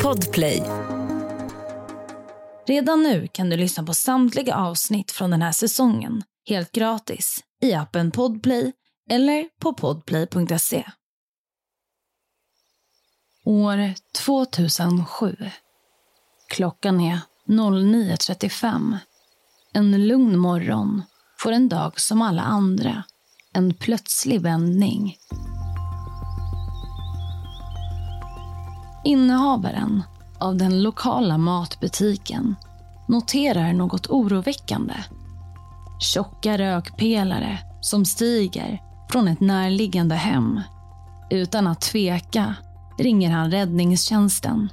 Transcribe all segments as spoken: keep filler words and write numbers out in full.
Podplay. Redan nu kan du lyssna på samtliga avsnitt från den här säsongen helt gratis i appen Podplay eller på podplay punkt se. År tvåtusensju. Klockan är nio trettiofem. En lugn morgon får en dag som alla andra en plötslig vändning. Innehavaren av den lokala matbutiken noterar något oroväckande. Tjocka rökpelare som stiger från ett närliggande hem. Utan att tveka ringer han räddningstjänsten.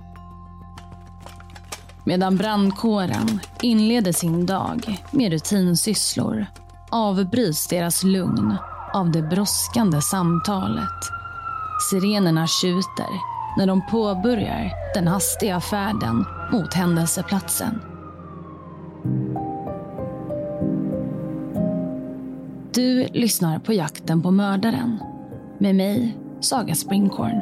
Medan brandkåren inleder sin dag med rutinsysslor avbryts deras lugn av det brådskande samtalet. Sirenerna tjuter när de påbörjar den hastiga färden mot händelseplatsen. Du lyssnar på Jakten på mördaren med mig, Saga Springhorn.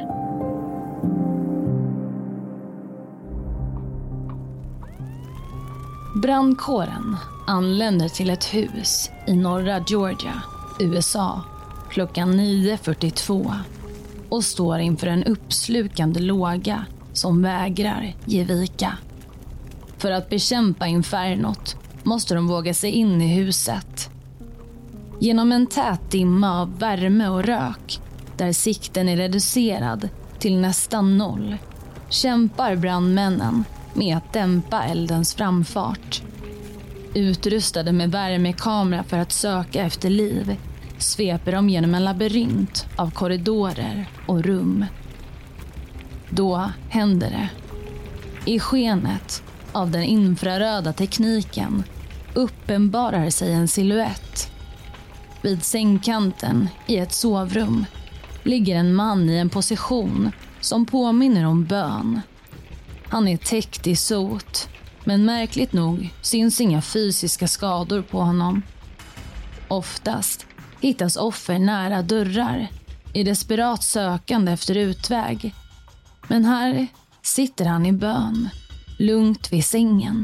Brandkåren anländer till ett hus i norra Georgia, U S A, klockan nio fyrtiotvå och står inför en uppslukande låga som vägrar ge vika. För att bekämpa infernot måste de våga sig in i huset. Genom en tät dimma av värme och rök, där sikten är reducerad till nästan noll, kämpar brandmännen med att dämpa eldens framfart. Utrustade med värmekamera för att söka efter liv sveper de genom en labyrint av korridorer och rum. Då händer det. I skenet av den infraröda tekniken uppenbarar sig en silhuett. Vid sängkanten i ett sovrum ligger en man i en position som påminner om bön. Han är täckt i sot, men märkligt nog syns inga fysiska skador på honom. Oftast hittas offer nära dörrar i desperat sökande efter utväg. Men här sitter han i bön, lugnt vid sängen.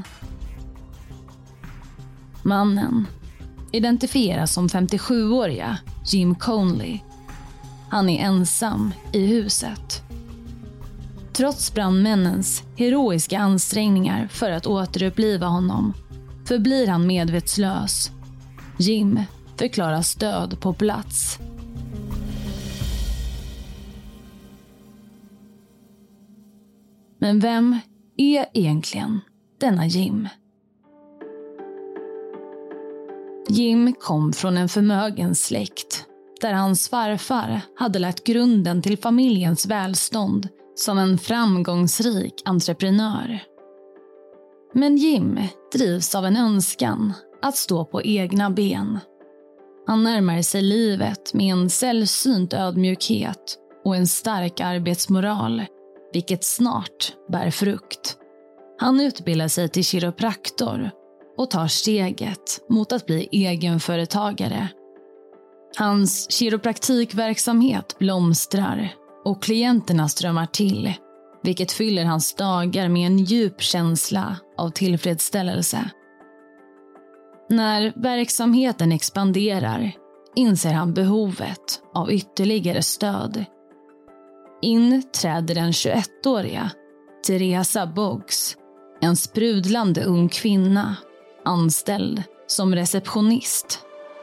Mannen identifieras som femtiosjuåriga Jim Conley. Han är ensam i huset. Trots brandmännens heroiska ansträngningar för att återuppliva honom förblir han medvetslös. Jim förklaras död på plats. Men vem är egentligen denna Jim? Jim kom från en förmögen släkt där hans farfar hade lagt grunden till familjens välstånd som en framgångsrik entreprenör. Men Jim drivs av en önskan att stå på egna ben. Han närmar sig livet med en sällsynt ödmjukhet och en stark arbetsmoral, vilket snart bär frukt. Han utbildar sig till kiropraktor och tar steget mot att bli egenföretagare. Hans kiropraktikverksamhet blomstrar och klienterna strömmar till, vilket fyller hans dagar med en djup känsla av tillfredsställelse. När verksamheten expanderar inser han behovet av ytterligare stöd. In träder den tjugoettåriga Teresa Boggs, en sprudlande ung kvinna, anställd som receptionist.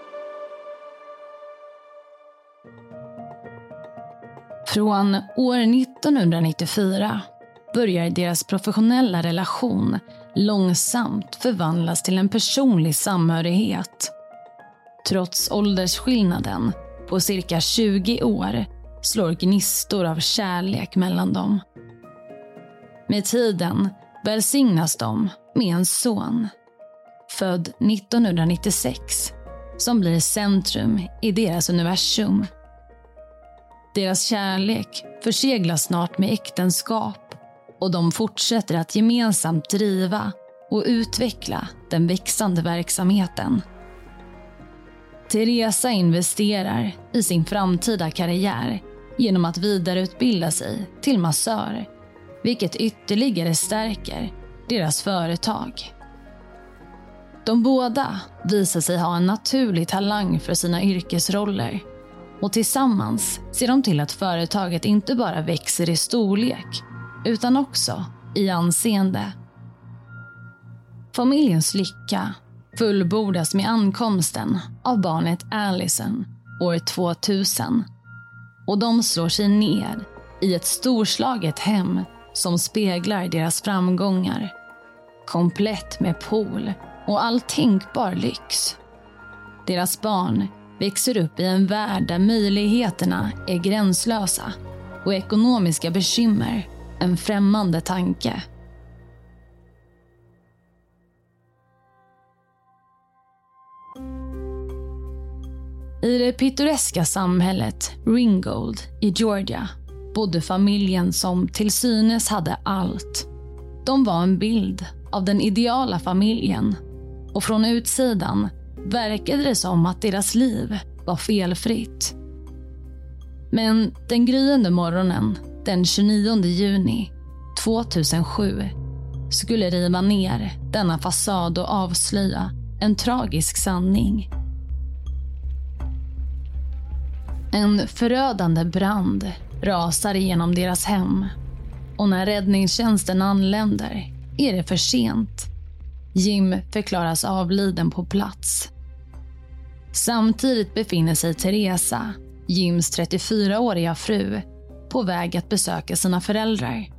Från år nittonhundranittiofyra börjar deras professionella relation långsamt förvandlas till en personlig samhörighet. Trots åldersskillnaden på cirka tjugo år slår gnistor av kärlek mellan dem. Med tiden välsignas de med en son, född nittonhundranittiosex, som blir centrum i deras universum. Deras kärlek förseglas snart med äktenskap och de fortsätter att gemensamt driva och utveckla den växande verksamheten. Teresa investerar i sin framtida karriär genom att vidareutbilda sig till massör vilket ytterligare stärker deras företag. De båda visar sig ha en naturlig talang för sina yrkesroller och tillsammans ser de till att företaget inte bara växer i storlek utan också i anseende. Familjens lycka fullbordas med ankomsten av barnet Allison år tvåtusen och de slår sig ner i ett storslaget hem som speglar deras framgångar, komplett med pool och all tänkbar lyx. Deras barn växer upp i en värld där möjligheterna är gränslösa och ekonomiska bekymmer en främmande tanke. I det pittoreska samhället Ringgold i Georgia bodde familjen som till synes hade allt. De var en bild av den ideala familjen och från utsidan verkade det som att deras liv var felfritt. Men den gryende morgonen den tjugonionde juni tvåtusensju skulle riva ner denna fasad och avslöja en tragisk sanning. En förödande brand rasar igenom deras hem och när räddningstjänsten anländer är det för sent. Jim förklaras avliden på plats. Samtidigt befinner sig Teresa, Jims trettiofyraåriga fru, på väg att besöka sina föräldrar.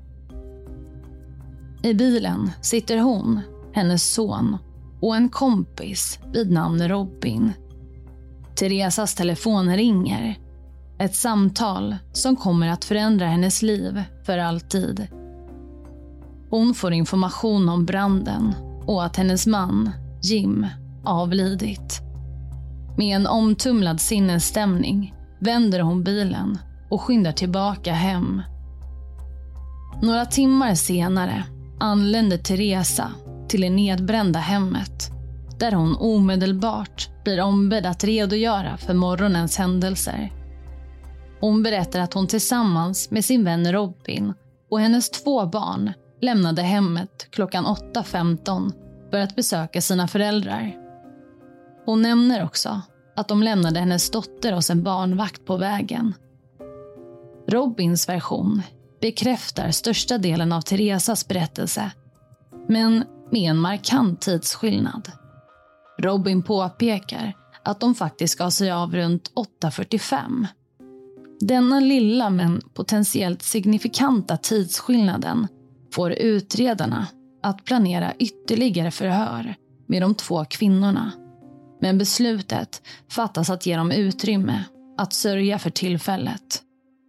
I bilen sitter hon, hennes son och en kompis vid namn Robin. Teresas telefon ringer. Ett samtal som kommer att förändra hennes liv för alltid. Hon får information om branden och att hennes man, Jim, avlidit. Med en omtumlad sinnesstämning vänder hon bilen och skyndar tillbaka hem. Några timmar senare anländer Teresa till det nedbrända hemmet där hon omedelbart blir ombedd att redogöra för morgonens händelser. Hon berättar att hon tillsammans med sin vän Robin och hennes två barn lämnade hemmet klockan åtta femton för att besöka sina föräldrar. Hon nämner också att de lämnade hennes dotter hos en barnvakt på vägen. Robins version bekräftar största delen av Teresas berättelse, men med en markant tidsskillnad. Robin påpekar att de faktiskt gav sig av runt åtta fyrtiofem. Denna lilla men potentiellt signifikanta tidsskillnaden får utredarna att planera ytterligare förhör med de två kvinnorna. Men beslutet fattas att ge dem utrymme att sörja för tillfället.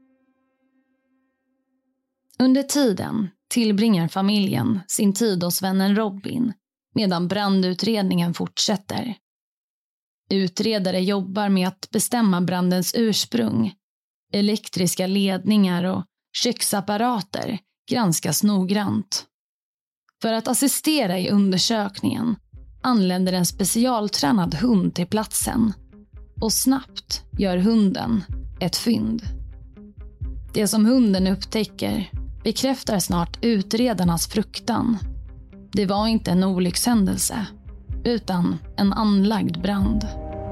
Under tiden tillbringar familjen sin tid hos vännen Robin medan brandutredningen fortsätter. Utredare jobbar med att bestämma brandens ursprung. Elektriska ledningar och köksapparater granskas noggrant. För att assistera i undersökningen anländer en specialtränad hund till platsen och snabbt gör hunden ett fynd. Det som hunden upptäcker bekräftar snart utredarnas fruktan. Det var inte en olyckshändelse utan en anlagd brand.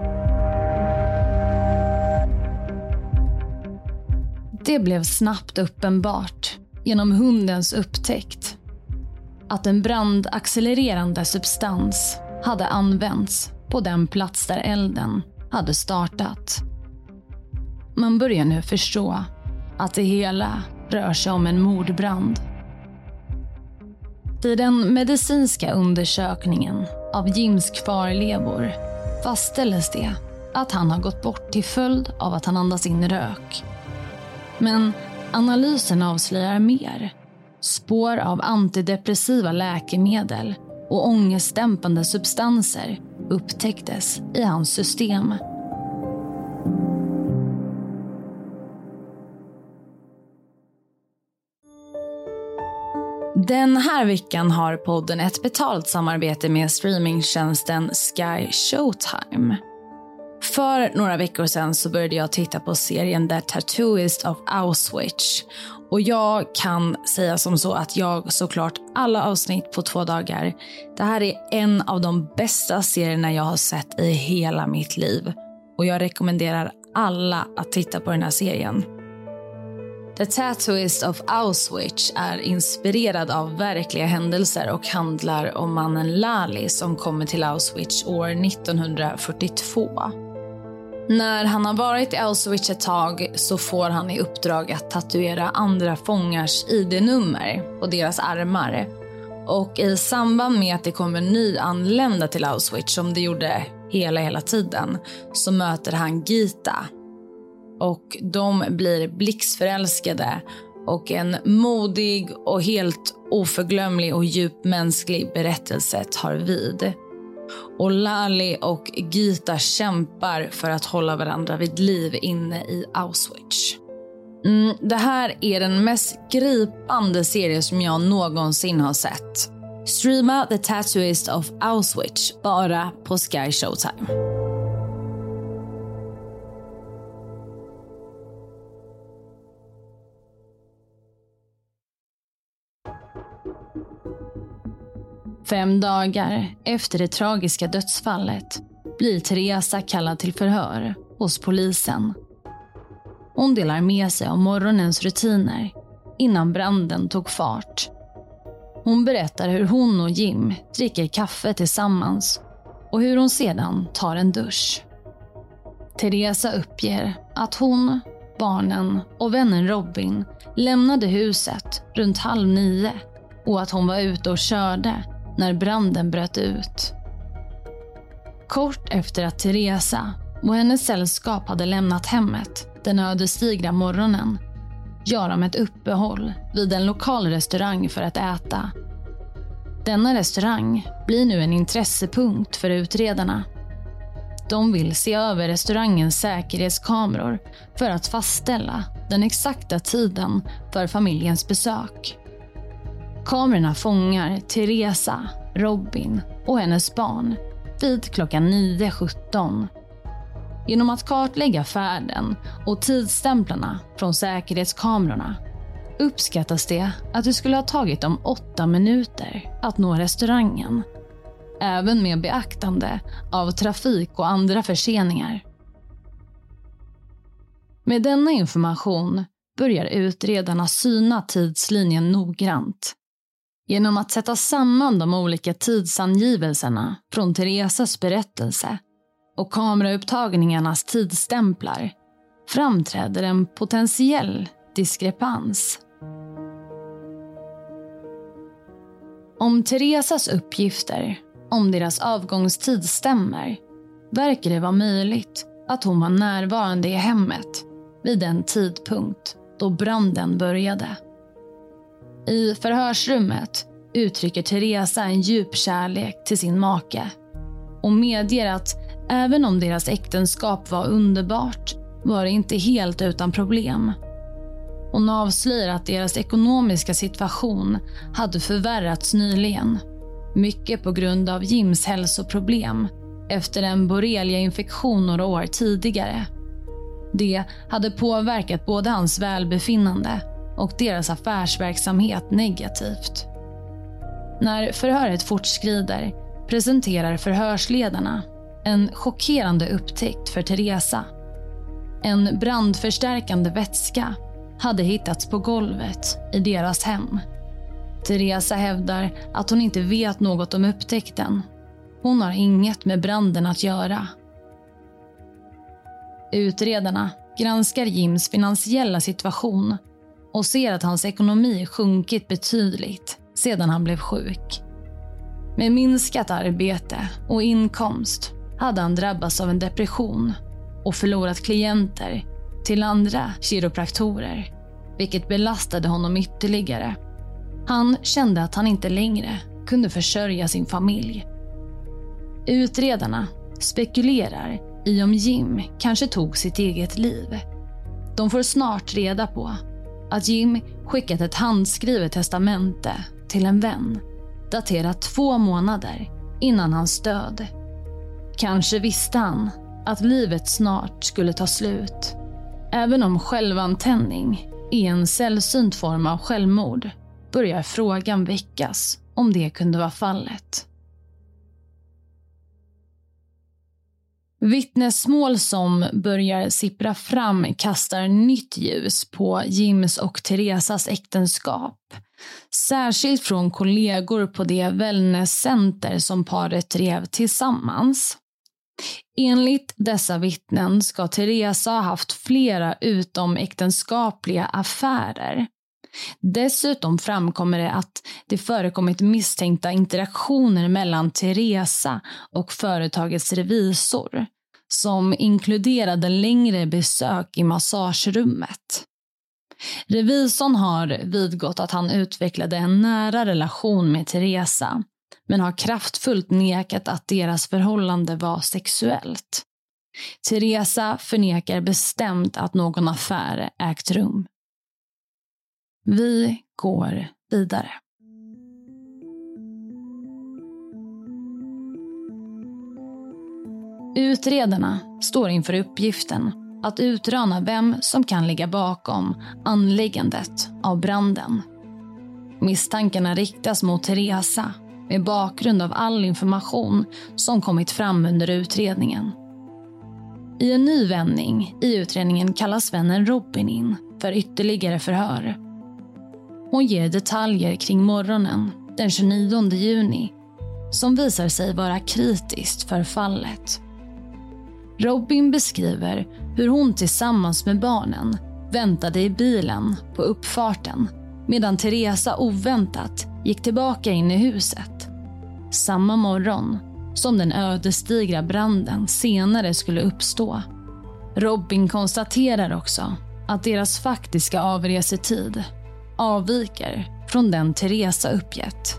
Det blev snabbt uppenbart genom hundens upptäckt att en brandaccelererande substans hade använts på den plats där elden hade startat. Man börjar nu förstå att det hela rör sig om en mordbrand. Vid den medicinska undersökningen av Jims kvarlevor fastställdes det att han har gått bort till följd av att han andas in rök. Men analysen avslöjar mer. Spår av antidepressiva läkemedel och ångestdämpande substanser upptäcktes i hans system. Den här veckan har podden ett betalt samarbete med streamingtjänsten Sky Showtime. För några veckor sedan så började jag titta på serien The Tattooist of Auschwitz. Och jag kan säga som så att jag såklart alla avsnitt på två dagar. Det här är en av de bästa serierna jag har sett i hela mitt liv. Och jag rekommenderar alla att titta på den här serien. The Tattooist of Auschwitz är inspirerad av verkliga händelser och handlar om mannen Lali som kommer till Auschwitz år nittonhundrafyrtiotvå. När han har varit i Auschwitz ett tag så får han i uppdrag att tatuera andra fångars I D-nummer på deras armar. Och i samband med att det kommer nyanlända till Auschwitz, som det gjorde hela hela tiden, så möter han Gita. Och de blir blixtförälskade och en modig och helt oförglömlig och djupmänsklig berättelse tar vid. Och Lali och Gita kämpar för att hålla varandra vid liv inne i Auschwitz. Mm, det här är den mest gripande serie som jag någonsin har sett. Streama The Tattooist of Auschwitz bara på Sky Showtime. Fem dagar efter det tragiska dödsfallet blir Teresa kallad till förhör hos polisen. Hon delar med sig av morgonens rutiner innan branden tog fart. Hon berättar hur hon och Jim dricker kaffe tillsammans och hur hon sedan tar en dusch. Teresa uppger att hon, barnen och vännen Robin lämnade huset runt halv nio och att hon var ute och körde när branden bröt ut. Kort efter att Teresa och hennes sällskap hade lämnat hemmet den ödesdigra morgonen gör de ett uppehåll vid en lokal restaurang för att äta. Denna restaurang blir nu en intressepunkt för utredarna. De vill se över restaurangens säkerhetskameror för att fastställa den exakta tiden för familjens besök. Kamerorna fångar Teresa, Robin och hennes barn vid klockan nio sjutton. Genom att kartlägga färden och tidsstämplarna från säkerhetskamerorna uppskattas det att det skulle ha tagit dem åtta minuter att nå restaurangen, även med beaktande av trafik och andra förseningar. Med denna information börjar utredarna syna tidslinjen noggrant. Genom att sätta samman de olika tidsangivelserna från Teresas berättelse och kameraupptagningarnas tidsstämplar framträder en potentiell diskrepans. Om Teresas uppgifter om deras avgångstid stämmer verkar det vara möjligt att hon var närvarande i hemmet vid den tidpunkt då branden började. I förhörsrummet uttrycker Teresa en djup kärlek till sin make och medger att även om deras äktenskap var underbart var det inte helt utan problem. Hon avslöjar att deras ekonomiska situation hade förvärrats nyligen, mycket på grund av Jims hälsoproblem efter en borrelia-infektion några år tidigare. Det hade påverkat både hans välbefinnande och deras affärsverksamhet negativt. När förhöret fortskrider presenterar förhörsledarna en chockerande upptäckt för Teresa. En brandförstärkande vätska hade hittats på golvet i deras hem. Teresa hävdar att hon inte vet något om upptäckten. Hon har inget med branden att göra. Utredarna granskar Jims finansiella situation och ser att hans ekonomi sjunkit betydligt sedan han blev sjuk. Med minskat arbete och inkomst hade han drabbats av en depression och förlorat klienter till andra kiropraktorer, vilket belastade honom ytterligare. Han kände att han inte längre kunde försörja sin familj. Utredarna spekulerar i om Jim kanske tog sitt eget liv. De får snart reda på att Jim skickat ett handskrivet testamente till en vän, daterat två månader innan hans död. Kanske visste han att livet snart skulle ta slut. Även om självantändning är en sällsynt form av självmord börjar frågan väckas om det kunde vara fallet. Vittnesmål som börjar sippra fram kastar nytt ljus på Jims och Teresas äktenskap. Särskilt från kollegor på det wellnesscenter som paret drev tillsammans. Enligt dessa vittnen ska Teresa ha haft flera utomäktenskapliga affärer. Dessutom framkommer det att det förekommit misstänkta interaktioner mellan Teresa och företagets revisor, som inkluderade längre besök i massagerummet. Revisorn har vidgått att han utvecklade en nära relation med Teresa, men har kraftfullt nekat att deras förhållande var sexuellt. Teresa förnekar bestämt att någon affär ägt rum. Vi går vidare. Utredarna står inför uppgiften att utröna vem som kan ligga bakom anläggandet av branden. Misstankarna riktas mot Teresa med bakgrund av all information som kommit fram under utredningen. I en ny vändning i utredningen kallas vännen Robin in för ytterligare förhör. Hon ger detaljer kring morgonen den tjugonionde juni som visar sig vara kritiskt för fallet. Robin beskriver hur hon tillsammans med barnen väntade i bilen på uppfarten medan Teresa oväntat gick tillbaka in i huset. Samma morgon som den ödesdigra branden senare skulle uppstå. Robin konstaterar också att deras faktiska avresetid avviker från den Teresa uppgett.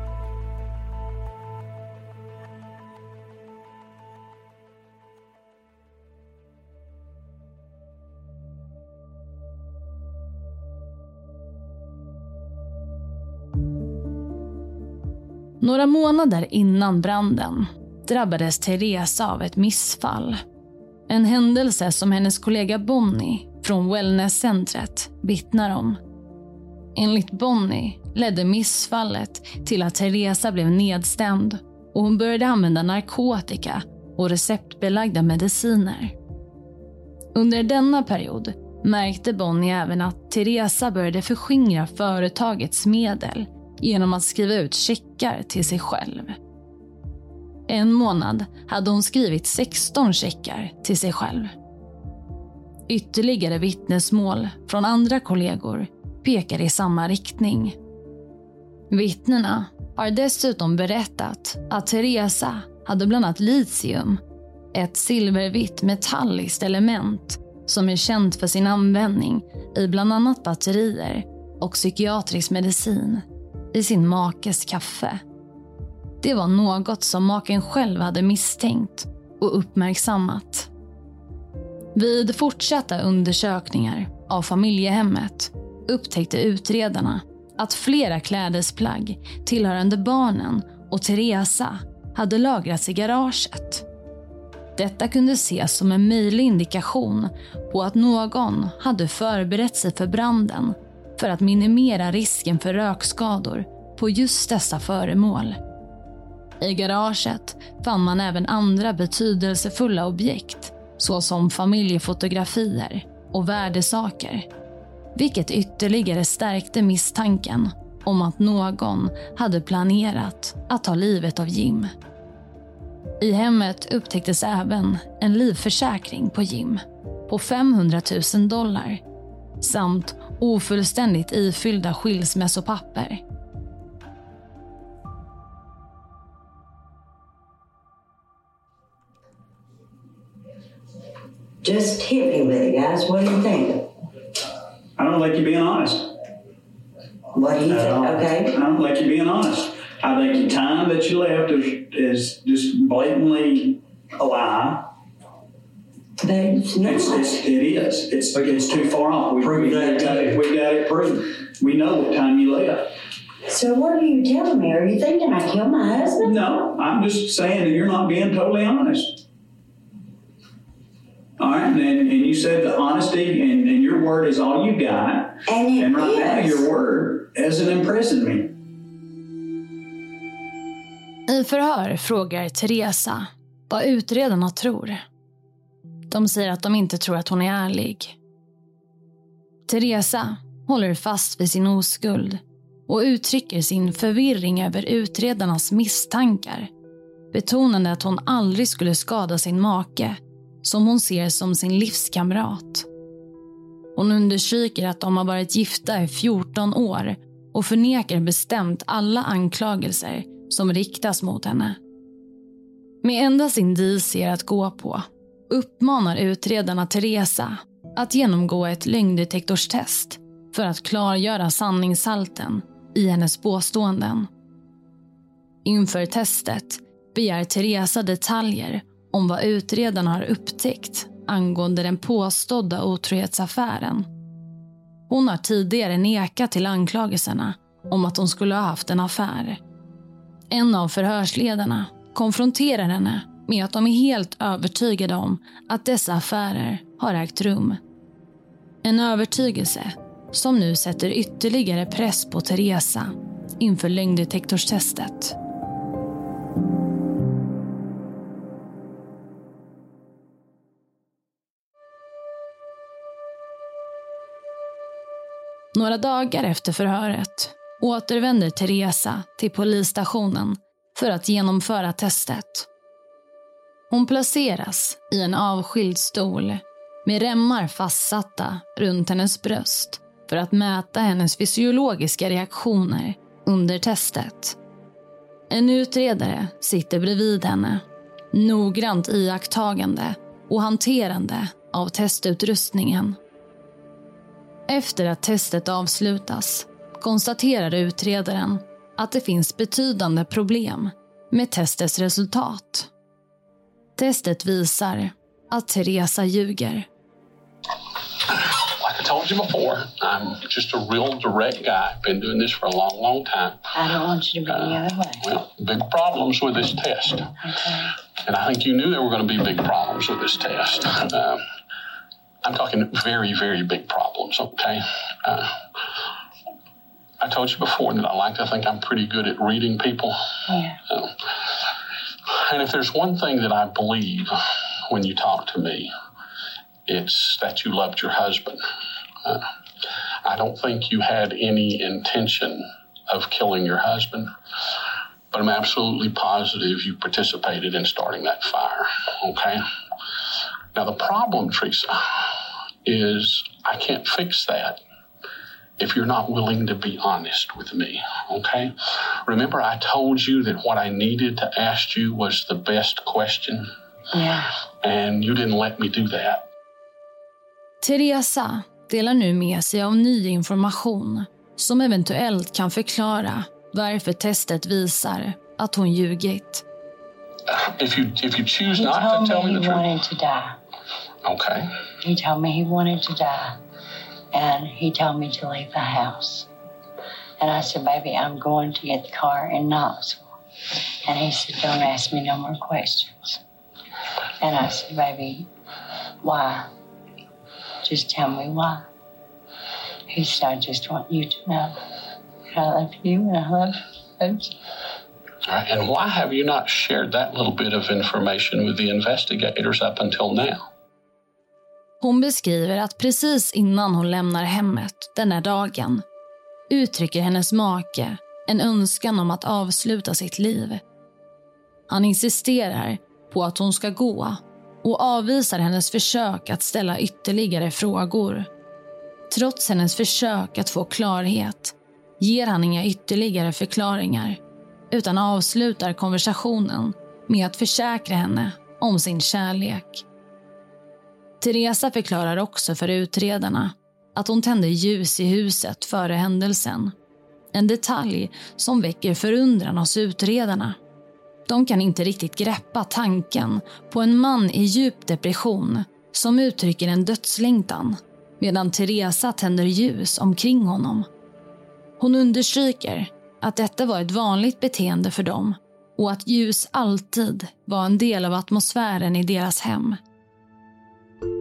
Några månader innan branden drabbades Teresa av ett missfall. En händelse som hennes kollega Bonnie från wellnesscentret vittnar om. Enligt Bonnie ledde missfallet till att Teresa blev nedstämd och hon började använda narkotika och receptbelagda mediciner. Under denna period märkte Bonnie även att Teresa började förskingra företagets medel genom att skriva ut checkar till sig själv. En månad hade hon skrivit sexton checkar till sig själv. Ytterligare vittnesmål från andra kollegor pekar i samma riktning. Vittnena har dessutom berättat att Teresa hade bland annat litium, ett silvervitt metalliskt element som är känt för sin användning i bland annat batterier och psykiatrisk medicin, i sin makes kaffe. Det var något som maken själv hade misstänkt och uppmärksammat. Vid fortsatta undersökningar av familjehemmet upptäckte utredarna att flera klädesplagg tillhörande barnen och Teresa hade lagrats i garaget. Detta kunde ses som en möjlig indikation på att någon hade förberett sig för branden för att minimera risken för rökskador på just dessa föremål. I garaget fann man även andra betydelsefulla objekt såsom familjefotografier och värdesaker, vilket ytterligare stärkte misstanken om att någon hade planerat att ta livet av Jim. I hemmet upptäcktes även en livförsäkring på Jim på femhundratusen dollar samt ofullständigt ifyllda skilsmässopapper. Just hit me with it, guys. What do you think? I don't like you being honest. What do you think? Uh, Okay. I don't like you being honest. I think the time that you left is, is just blatantly a lie. That's not. It's, it's, it is. It's, it's too far off. We, Prove we, that got it, we got it proved. We know what time you left. So what are you telling me? Are you thinking I killed my husband? No, I'm just saying that you're not being totally honest. All right, and, and you said the honesty and, and your word is all you got. And it and right now is. your word hasn't impressed me. I förhör frågar Teresa vad utredarna tror. De säger att de inte tror att hon är ärlig. Teresa håller fast vid sin oskuld och uttrycker sin förvirring över utredarnas misstankar, betonande att hon aldrig skulle skada sin make, som hon ser som sin livskamrat. Hon understryker att de har varit gifta i fjorton år och förnekar bestämt alla anklagelser som riktas mot henne. Med endast indicier att gå på uppmanar utredarna Teresa att genomgå ett lögndetektorstest för att klargöra sanningshalten i hennes påståenden. Inför testet begär Teresa detaljer om vad utredarna har upptäckt angående den påstådda otrohetsaffären. Hon har tidigare nekat till anklagelserna om att hon skulle ha haft en affär. En av förhörsledarna konfronterar henne med att de är helt övertygade om att dessa affärer har ägt rum. En övertygelse som nu sätter ytterligare press på Teresa inför lögndetektorstestet. Några dagar efter förhöret återvänder Teresa till polisstationen för att genomföra testet. Hon placeras i en avskild stol med remmar fastsatta runt hennes bröst för att mäta hennes fysiologiska reaktioner under testet. En utredare sitter bredvid henne, noggrant iakttagande och hanterande av testutrustningen. Efter att testet avslutas konstaterar utredaren att det finns betydande problem med testets resultat. Testet visar att Teresa ljuger. Like I told you before, I'm just a real direct guy. Been doing this for a long, long time. I don't want you to be the other way. Well, big problems with this test. Okay. And I think you knew there were going to be big problems with this test. Um, I'm talking very, very big problems, okay? Uh, I told you before that I like to think I'm pretty good at reading people. Yeah. Uh, and if there's one thing that I believe when you talk to me, it's that you loved your husband. Uh, I don't think you had any intention of killing your husband, but I'm absolutely positive you participated in starting that fire, okay? Now, the problem, Teresa, is I can't fix that if you're not willing to be honest with me, okay? Remember I told you that what I needed to ask you was the best question? Yeah. And you didn't let me do that. Teresa delar nu med sig av ny information som eventuellt kan förklara varför testet visar att hon ljugit. If you if you choose He not to told tell me me he the truth. wanted to die. Okay. He told me he wanted to die. And he told me to leave the house. And I said, baby, I'm going to get the car in Knoxville. And he said, don't ask me no more questions. And I said, baby, why? Just tell me why. He said, I just want you to know I love you and I love folks. All right. And why have you not shared that little bit of information with the investigators up until now? Hon beskriver att precis innan hon lämnar hemmet den här dagen uttrycker hennes make en önskan om att avsluta sitt liv. Han insisterar på att hon ska gå och avvisar hennes försök att ställa ytterligare frågor. Trots hennes försök att få klarhet ger han inga ytterligare förklaringar utan avslutar konversationen med att försäkra henne om sin kärlek. Teresa förklarar också för utredarna att hon tände ljus i huset före händelsen. En detalj som väcker förundran hos utredarna. De kan inte riktigt greppa tanken på en man i djup depression som uttrycker en dödslängtan medan Teresa tänder ljus omkring honom. Hon understryker att detta var ett vanligt beteende för dem och att ljus alltid var en del av atmosfären i deras hem.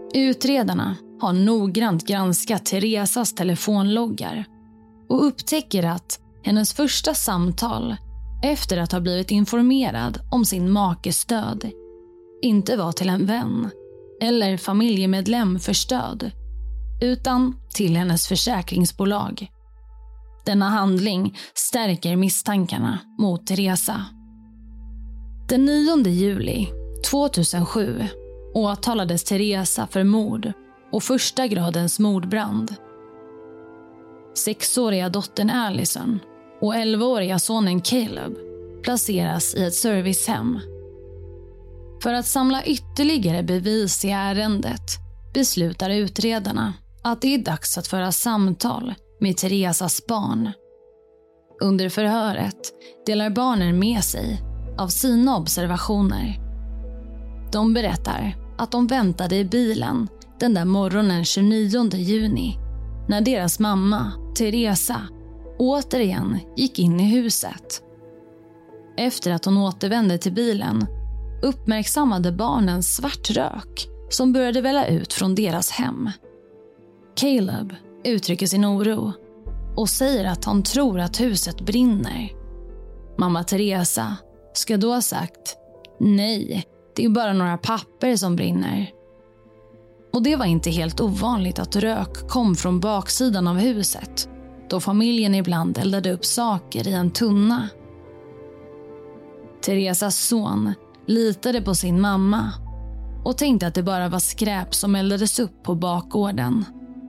Utredarna har noggrant granskat Teresas telefonloggar och upptäcker att hennes första samtal efter att ha blivit informerad om sin makes död inte var till en vän eller familjemedlem för stöd, utan till hennes försäkringsbolag. Denna handling stärker misstankarna mot Teresa. Den nionde juli tvåtusensju åtalades Teresa för mord och första gradens mordbrand. Sexåriga dottern Allison och elvaåriga sonen Caleb placeras i ett servicehem. För att samla ytterligare bevis i ärendet beslutar utredarna att det är dags att föra samtal med Teresas barn. Under förhöret delar barnen med sig av sina observationer. De berättar att de väntade i bilen den där morgonen tjugonionde juni när deras mamma, Teresa, återigen gick in i huset. Efter att hon återvände till bilen uppmärksammade barnen svart rök som började välla ut från deras hem. Caleb uttrycker sin oro och säger att han tror att huset brinner. Mamma Teresa ska då ha sagt: nej, det är bara några papper som brinner. Och det var inte helt ovanligt att rök kom från baksidan av huset, då familjen ibland eldade upp saker i en tunna. Teresas son litade på sin mamma och tänkte att det bara var skräp som eldades upp på bakgården.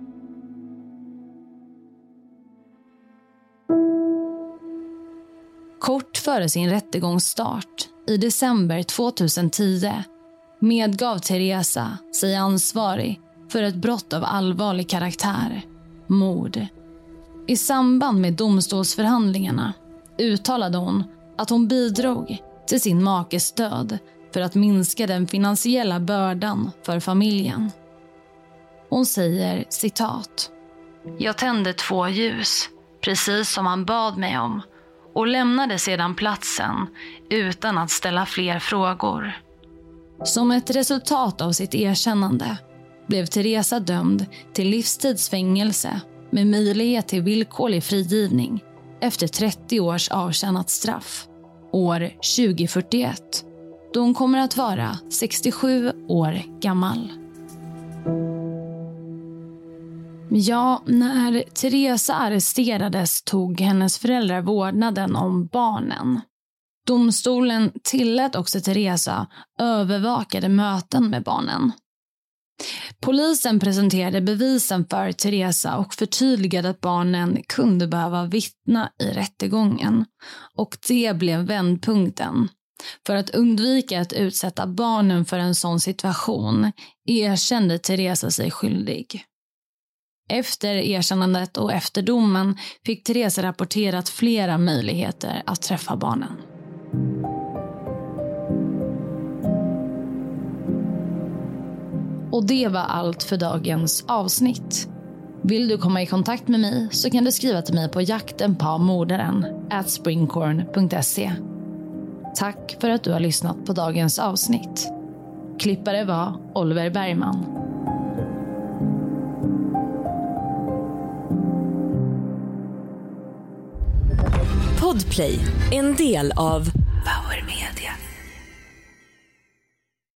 Kort före sin rättegångsstart i december tvåtusentio medgav Teresa sig ansvarig för ett brott av allvarlig karaktär, mord. I samband med domstolsförhandlingarna uttalade hon att hon bidrog till sin makes död för att minska den finansiella bördan för familjen. Hon säger citat: jag tände två ljus, precis som han bad mig om, och lämnade sedan platsen utan att ställa fler frågor. Som ett resultat av sitt erkännande blev Teresa dömd till livstidsfängelse med möjlighet till villkorlig frigivning efter trettio års avtjänat straff, år tjugohundrafyrtioett, då hon kommer att vara sextiosju år gammal. Ja, när Teresa arresterades tog hennes föräldrar vårdnaden om barnen. Domstolen tillät också Teresa övervakade möten med barnen. Polisen presenterade bevisen för Teresa och förtydligade att barnen kunde behöva vittna i rättegången. Och det blev vändpunkten. För att undvika att utsätta barnen för en sån situation erkände Teresa sig skyldig. Efter erkännandet och efter domen fick Teresa rapporterat flera möjligheter att träffa barnen. Och det var allt för dagens avsnitt. Vill du komma i kontakt med mig så kan du skriva till mig på jakten på mordaren at springhorn punkt se. Tack för att du har lyssnat på dagens avsnitt. Klippare var Oliver Bergman. Podplay, en del av Power Media.